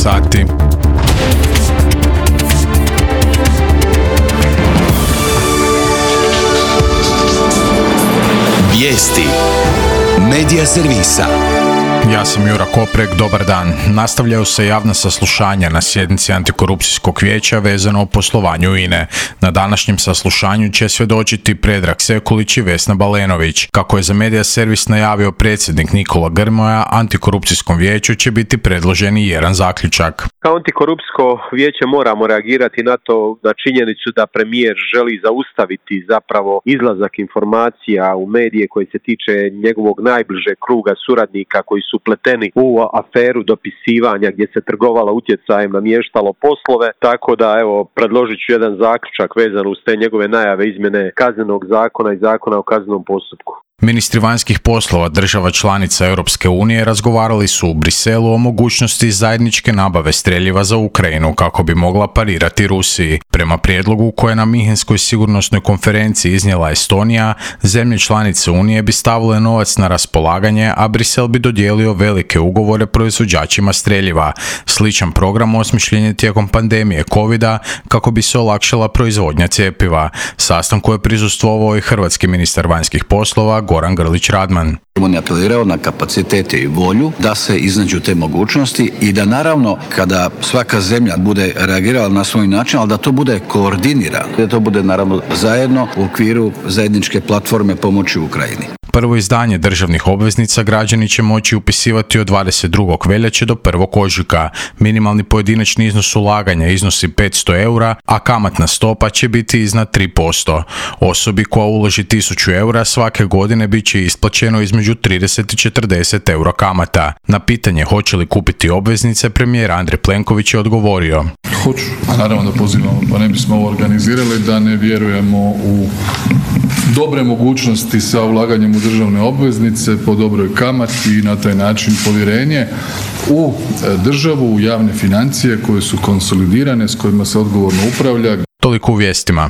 sati. Vijesti Medija servisa. Ja sam Jura Koprek, dobar dan. Nastavljaju se javna saslušanja na sjednici Antikorupcijskog vijeća vezano o poslovanju INA-e. Na današnjem saslušanju će svjedočiti Predrag Sekulić i Vesna Balenović. Kako je za Medija servis najavio predsjednik Nikola Grmoja, Antikorupcijskom vijeću će biti predložen i jedan zaključak. Kao Antikorupcijsko vijeće moramo reagirati na to, na činjenicu da premijer želi zaustaviti zapravo izlazak informacija u medije koji se tiče njegovog najbližeg kruga suradnika koji su upleteni u aferu dopisivanja gdje se trgovalo utjecajem, namještalo poslove, tako da evo predložit ću jedan zaključak vezan uz te njegove najave izmjene kaznenog zakona i zakona o kaznenom postupku. Ministri vanjskih poslova država članica Europske unije razgovarali su u Briselu o mogućnosti zajedničke nabave streljiva za Ukrajinu kako bi mogla parirati Rusiji. Prema prijedlogu koje na Minhenskoj sigurnosnoj konferenciji iznijela Estonija, zemlje članice Unije bi stavile novac na raspolaganje, a Brisel bi dodijelio velike ugovore proizvođačima streljiva. Sličan program osmišljen je tijekom pandemije covida kako bi se olakšala proizvodnja cjepiva. Sastanku je prisustvovao i hrvatski ministar vanjskih poslova Goran Grlić-Radman. On je apelirao na kapacitete i volju da se iznađu te mogućnosti i da naravno kada svaka zemlja bude reagirala na svoj način, ali da to bude koordinirano, da to bude naravno zajedno u okviru zajedničke platforme pomoći Ukrajini. Prvo izdanje državnih obveznica građani će moći upisivati od 22. veljače do 1. ožujka. Minimalni pojedinačni iznos ulaganja iznosi 500 eura, a kamatna stopa će biti iznad 3%. Osobi koja uloži 1000 eura svake godine bit će isplaćeno između 30 i 40 eura kamata. Na pitanje hoće li kupiti obveznice, premijer Andrej Plenković je odgovorio: Hoću, a naravno da pozivamo, pa ne bismo ovo organizirali da ne vjerujemo u dobre mogućnosti sa ulaganjem u državne obveznice po dobroj kamati i na taj način povjerenje u državu, u javne financije koje su konsolidirane, s kojima se odgovorno upravlja. Toliko u vijestima.